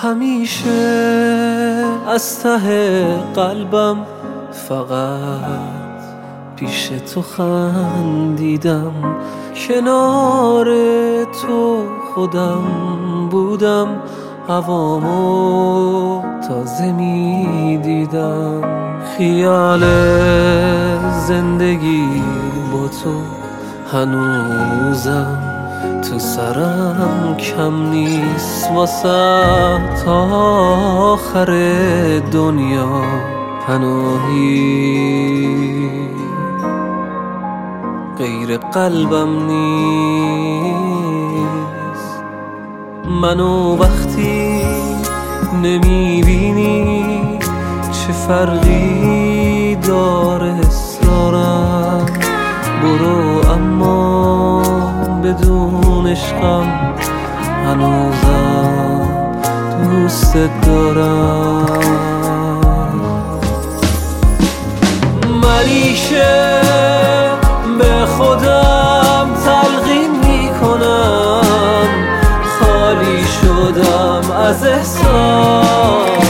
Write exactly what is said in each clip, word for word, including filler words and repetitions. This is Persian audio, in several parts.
همیشه از ته قلبم فقط پیش تو خندیدم، کنار تو خودم بودم، هوامو تازه می دیدم. خیال زندگی با تو هنوزم تو سرم کم نیست، واسه تا آخر دنیا پناهی غیر قلبم نیست. منو وقتی نمیبینی چه فرقی داره اصرارم، برو اما بدون عشقم هنوزم دوست دارم. منی که به خودم تلقین میکنم، خالی شدم از احساس،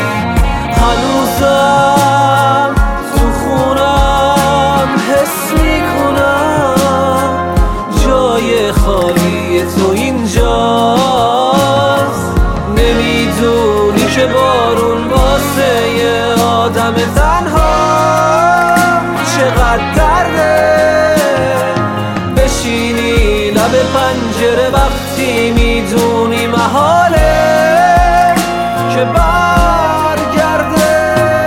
هنوزم تو خونم حس میکنم جای خالی تو اینجاست. نمیدونی که بارون واسه یه آدم تنها چقدر درده، بشینی لب پنجره وقتی میدونی محاله که برگرده،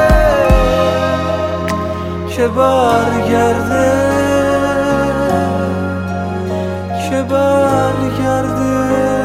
که برگرده، که برگرده.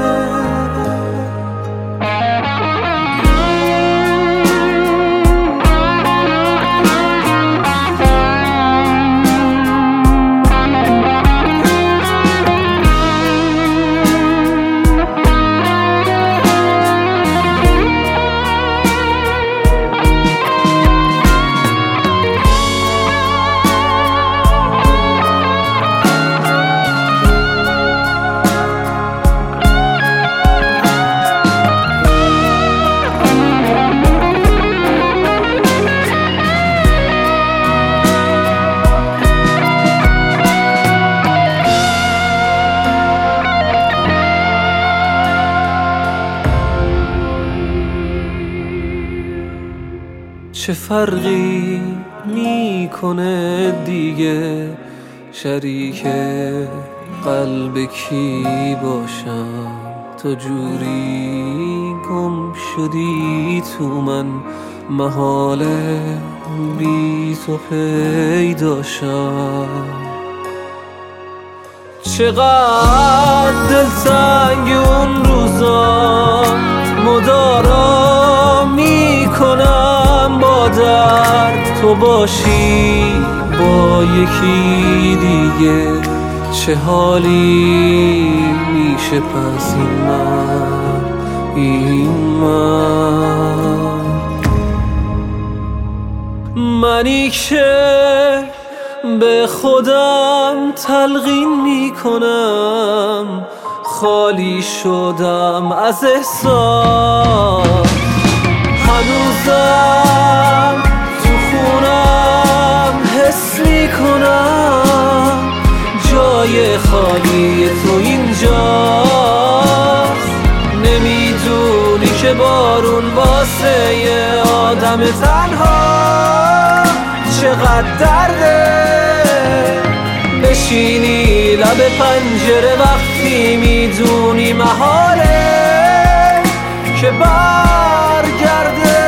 چه فرقی میکنه دیگه شریک قلب کی باشم؟ تو جوری گم شدی تو من، محاله بی تو پیداشم. چقدر دلتنگ اون روزا مدارا میکنم با درد تو باشی با یکی دیگه، چه حالی میشه پس این من، این من منی که به خودم تلقین میکنم، خالی شدم از احساس، هنوزم تو خونم حس میکنم جای خالی تو اینجاست. نمیدونی که بارون واسه یه آدم تنها چقدر درده، بشینی لب پنجره وقتی میدونی محاله که برگرده،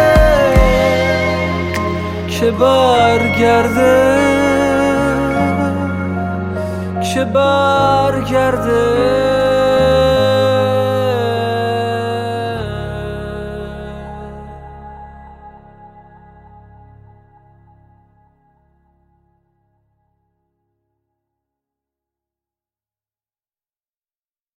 که برگرده، که برگرده.